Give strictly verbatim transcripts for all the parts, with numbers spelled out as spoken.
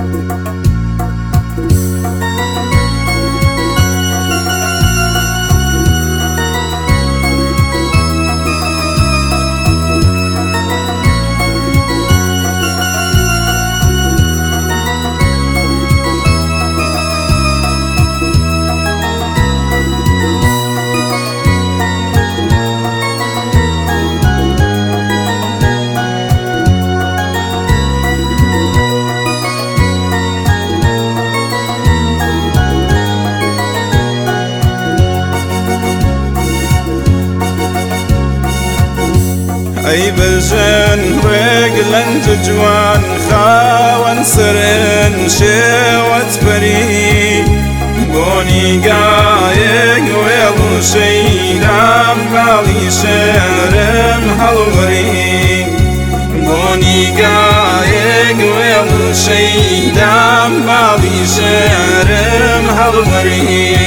أي بجن رجلن جوان خاون سرن شوت بري بوني قايق ويلو شيدام بالي شرم هالوري بوني قايق ويلو شيدام بالي شرم هالوري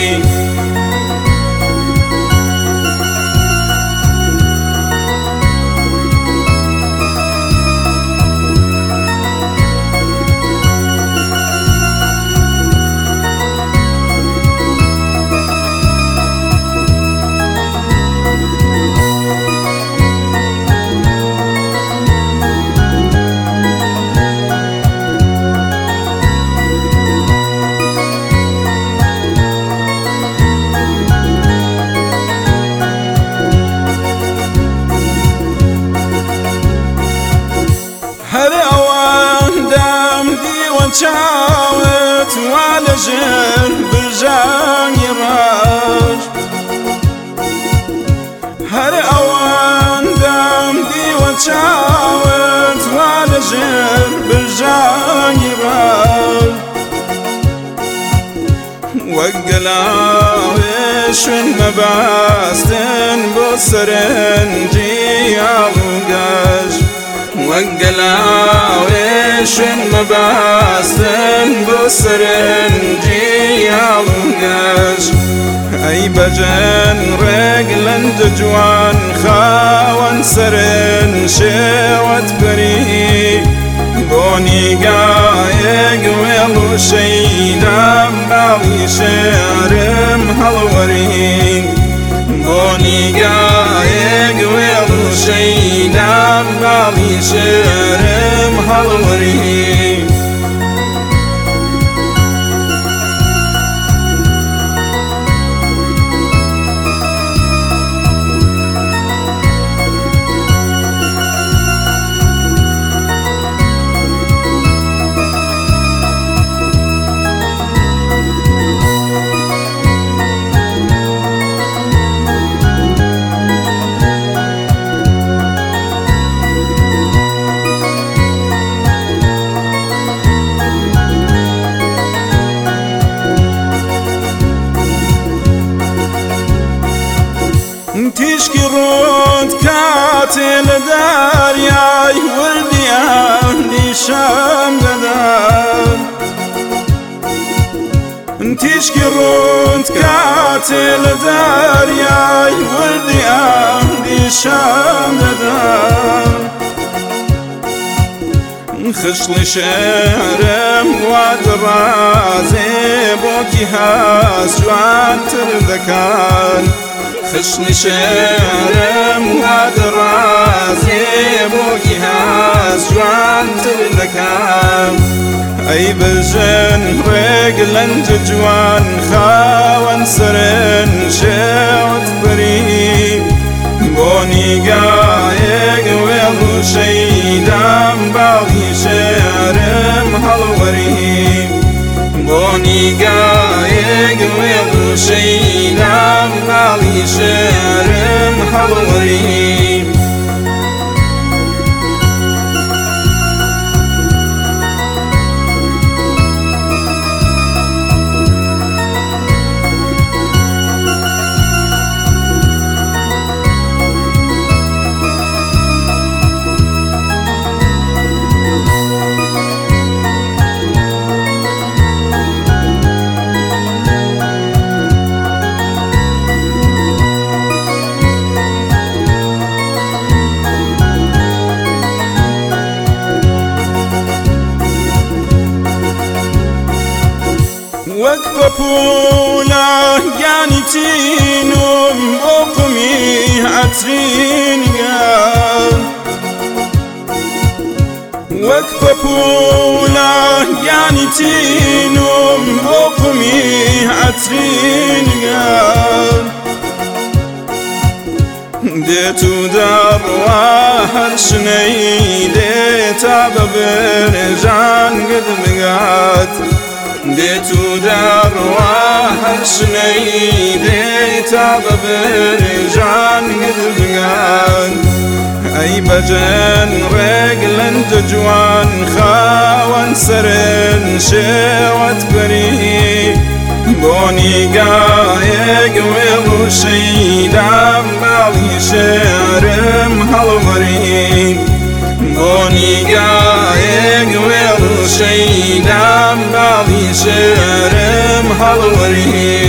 شاوت وعلى جن برجان يراج هر اوان دام دي وشاوت وعلى جن برجان يراج وقلاوش مباستن بسرنجي عوقاش وقلاوش مباستن بسرنجي عوقاش أي بجن رجلن جوان خاون سرن شوت بري بوني قايق ويلو شيدام بالي شرم هالوري بوني قايق ويلو شيدام بالي شرم هالوري تشكي رود كاتل دارياي وردي أهلي شام دار تشكي رود كاتل دارياي وردي أهلي شام دار خشلي شرم وادرازي بوكي هاس جوان تردكان خشني شرم وادرازي بوكي هاس جوان تردكان أي بجن رجلن جوان خاون سرن شوت بري بوني قايق ويلو شيدام بالي شرم هالوري بوني قايق ويلو شيدام بالي شرم هالوري وەک پەپوولە گیانی تینم بۆ قومی عەترینگان وەک پەپوولە گیانی تینم بۆ قومی عەترینگان دێت و دەڕوا هەر شنەی دێتە بە برێژان گرد بگات دێت و دەڕوا هەر شنەی دێتە بە برێژان گرد بگات ئەی بەجەن ڕێک لەندە جوان خاوەن سەرن شێوەت بەری بۆنی گایەک وێڵ و شەیدام باڵی شێرم هەڵوەری بۆنی گایەک وێڵ و شەیدام باڵی شێرم هەڵوەری